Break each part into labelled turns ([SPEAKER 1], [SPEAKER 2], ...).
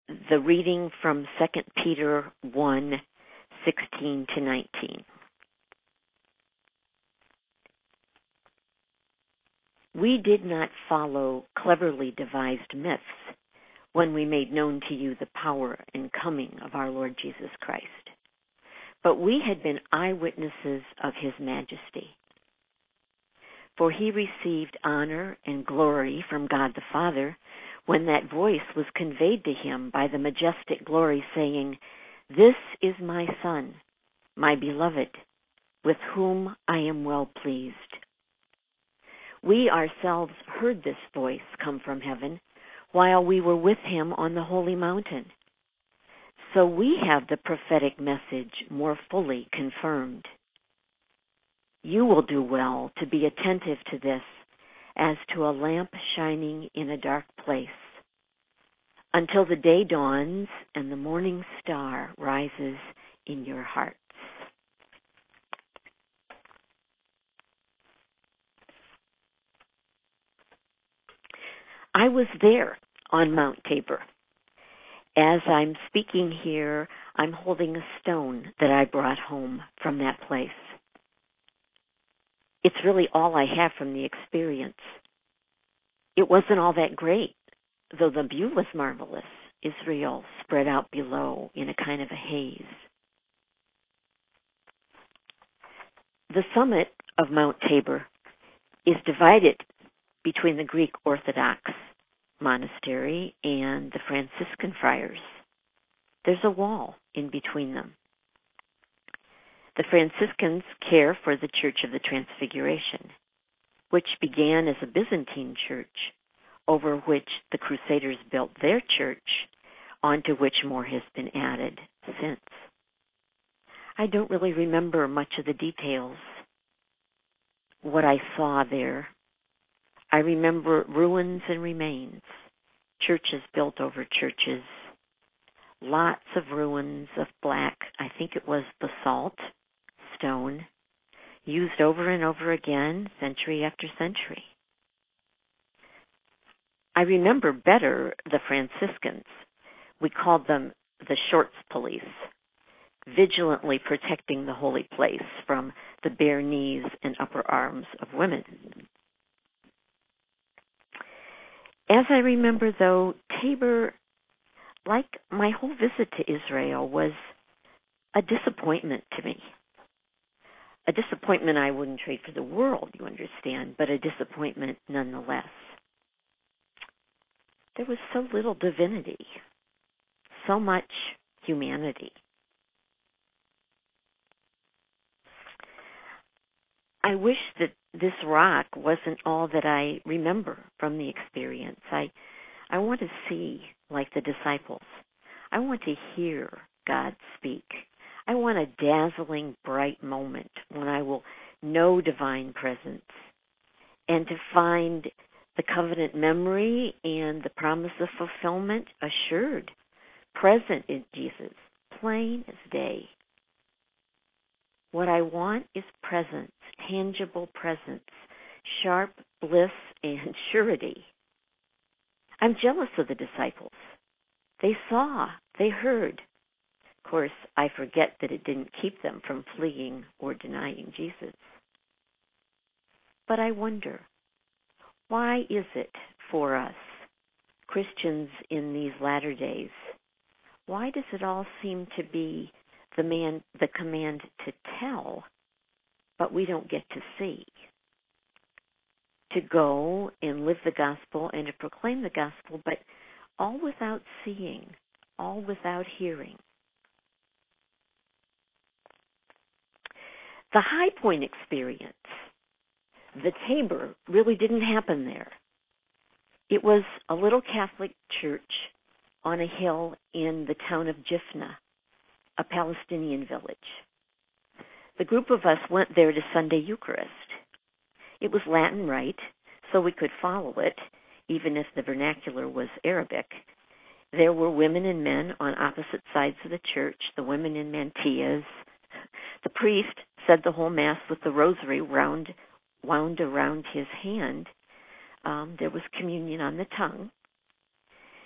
[SPEAKER 1] the reading from 2 Peter 1:16 to 19. We did not follow cleverly devised myths when we made known to you the power and coming of our Lord Jesus Christ, but we had been eyewitnesses of his majesty. For he received honor and glory from God the Father when that voice was conveyed to him by the majestic glory, saying, "This is my Son, my beloved, with whom I am well pleased." We ourselves heard this voice come from heaven while we were with him on the holy mountain. So we have the prophetic message more fully confirmed. You will do well to be attentive to this as to a lamp shining in a dark place, until the day dawns and the morning star rises in your hearts. I was there on Mount Tabor. As I'm speaking here, I'm holding a stone that I brought home from that place. It's really all I have from the experience. It wasn't all that great, though the view was marvelous. Israel spread out below in a kind of a haze. The summit of Mount Tabor is divided between the Greek Orthodox monastery and the Franciscan friars. There's a wall in between them. The Franciscans care for the Church of the Transfiguration, which began as a Byzantine church, over which the Crusaders built their church, onto which more has been added since. I don't really remember much of the details, what I saw there. I remember ruins and remains, churches built over churches, lots of ruins of black, I think it was basalt, stone, used over and over again, century after century. I remember better the Franciscans. We called them the shorts police, vigilantly protecting the holy place from the bare knees and upper arms of women. As I remember, though, Tabor, like my whole visit to Israel, was a disappointment to me. A disappointment I wouldn't trade for the world, you understand, but a disappointment nonetheless. There was so little divinity, so much humanity. I wish that this rock wasn't all that I remember from the experience. I want to see like the disciples. I want to hear God speak. I want a dazzling, bright moment when I will know divine presence and to find the covenant memory and the promise of fulfillment assured, present in Jesus, plain as day. What I want is presence, tangible presence, sharp bliss and surety. I'm jealous of the disciples. They saw, they heard. Of course, I forget that it didn't keep them from fleeing or denying Jesus. But I wonder, why is it for us, Christians in these latter days, why does it all seem to be the command to tell, but we don't get to see? To go and live the gospel and to proclaim the gospel, but all without seeing, all without hearing. The High Point experience, the Tabor, really didn't happen there. It was a little Catholic church on a hill in the town of Jifna, a Palestinian village. The group of us went there to Sunday Eucharist. It was Latin Rite, so we could follow it, even if the vernacular was Arabic. There were women and men on opposite sides of the church, the women in mantillas. The priest said the whole Mass with the rosary wound around his hand. There was communion on the tongue.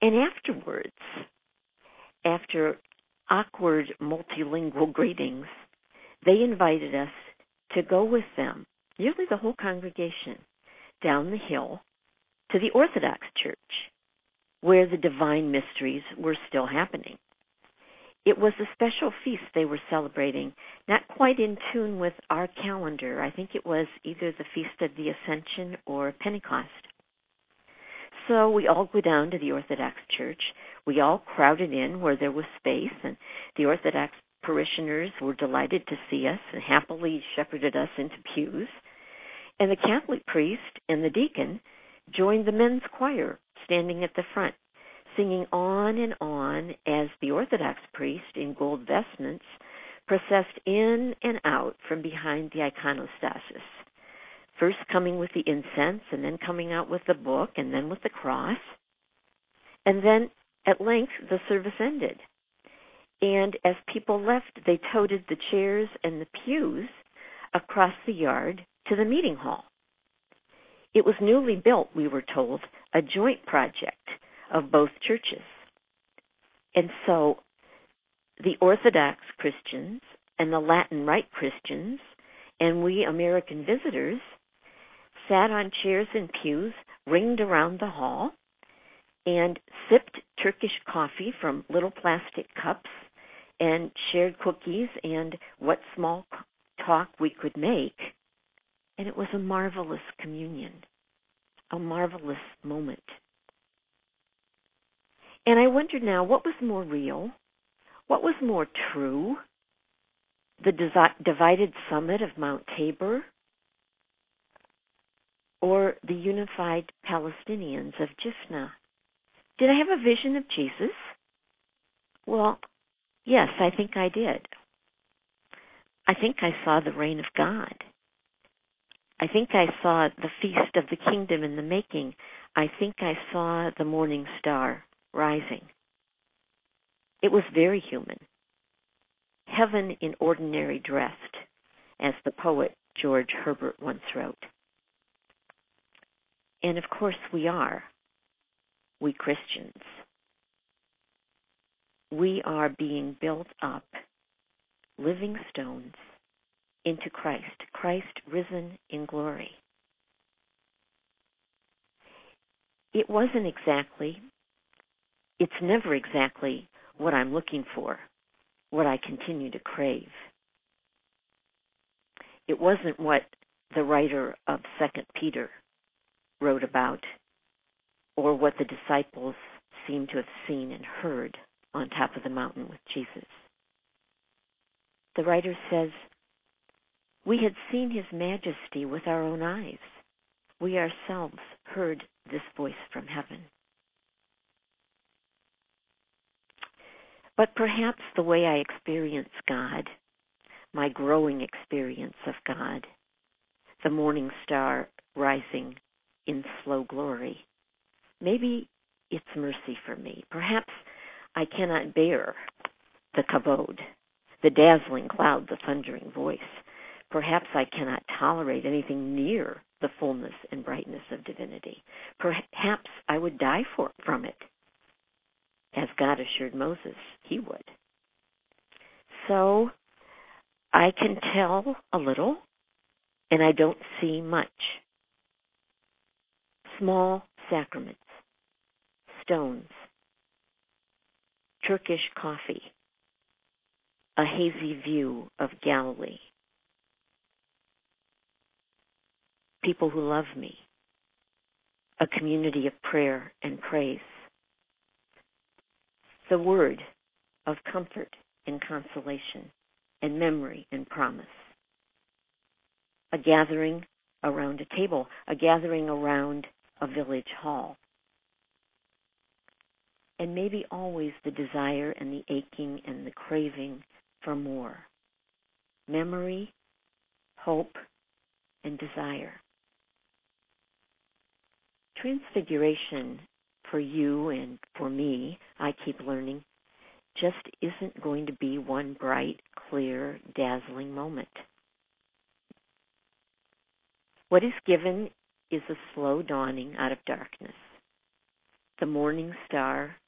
[SPEAKER 1] And afterwards, after awkward multilingual greetings, they invited us to go with them, nearly the whole congregation, down the hill to the Orthodox Church, where the divine mysteries were still happening. It was a special feast they were celebrating, not quite in tune with our calendar. I think it was either the Feast of the Ascension or Pentecost. So we all go down to the Orthodox Church. We all crowded in where there was space, and the Orthodox parishioners were delighted to see us and happily shepherded us into pews. And the Catholic priest and the deacon joined the men's choir standing at the front, singing on and on as the Orthodox priest in gold vestments processed in and out from behind the iconostasis, first coming with the incense and then coming out with the book and then with the cross. And then at length the service ended. And as people left, they toted the chairs and the pews across the yard to the meeting hall. It was newly built, we were told, a joint project of both churches. And so the Orthodox Christians and the Latin Rite Christians and we American visitors sat on chairs and pews ringed around the hall and sipped Turkish coffee from little plastic cups and shared cookies and what small talk we could make. And it was a marvelous communion, a marvelous moment. And I wonder now, what was more real? What was more true? The divided summit of Mount Tabor or the unified Palestinians of Jifna? Did I have a vision of Jesus? Well, yes, I think I did. I think I saw the reign of God. I think I saw the feast of the kingdom in the making. I think I saw the morning star rising. It was very human. Heaven in ordinary dressed, as the poet George Herbert once wrote. And of course we are, we Christians. We are being built up, living stones, into Christ, Christ risen in glory. It wasn't exactly, it's never exactly what I'm looking for, what I continue to crave. It wasn't what the writer of 2 Peter wrote about, or what the disciples seem to have seen and heard on top of the mountain with Jesus. The writer says, we had seen his majesty with our own eyes. We ourselves heard this voice from heaven. But perhaps the way I experience God, my growing experience of God, the morning star rising in slow glory, maybe it's mercy for me. Perhaps I cannot bear the kavod, the dazzling cloud, the thundering voice. Perhaps I cannot tolerate anything near the fullness and brightness of divinity. Perhaps I would die from it, as God assured Moses he would. So I can tell a little, and I don't see much. Small sacraments, stones, Turkish coffee, a hazy view of Galilee, people who love me, a community of prayer and praise, the word of comfort and consolation and memory and promise, a gathering around a table, a gathering around a village hall, and maybe always the desire and the aching and the craving for more. Memory, hope, and desire. Transfiguration for you and for me, I keep learning, just isn't going to be one bright, clear, dazzling moment. What is given is a slow dawning out of darkness. The morning star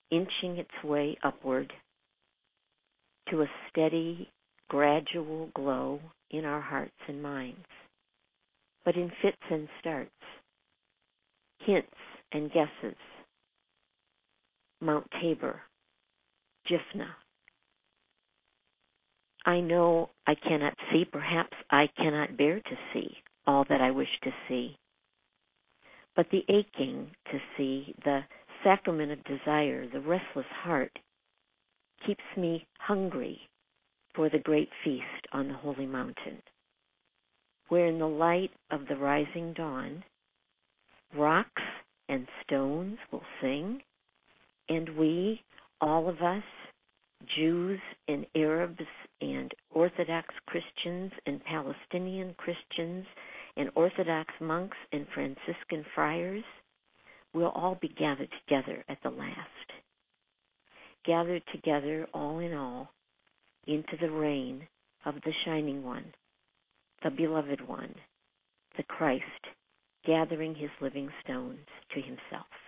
[SPEAKER 1] inching its way upward to a steady, gradual glow in our hearts and minds, but in fits and starts, hints and guesses. Mount Tabor, Jifna. I know I cannot see, perhaps I cannot bear to see all that I wish to see, but the aching to see, the sacrament of desire, the restless heart, keeps me hungry for the great feast on the holy mountain, where in the light of the rising dawn, rocks and stones will sing, and we, all of us, Jews and Arabs and Orthodox Christians and Palestinian Christians and Orthodox monks and Franciscan friars, will all be gathered together at the last. Gathered together all in all into the reign of the Shining One, the Beloved One, the Christ, gathering his living stones to himself.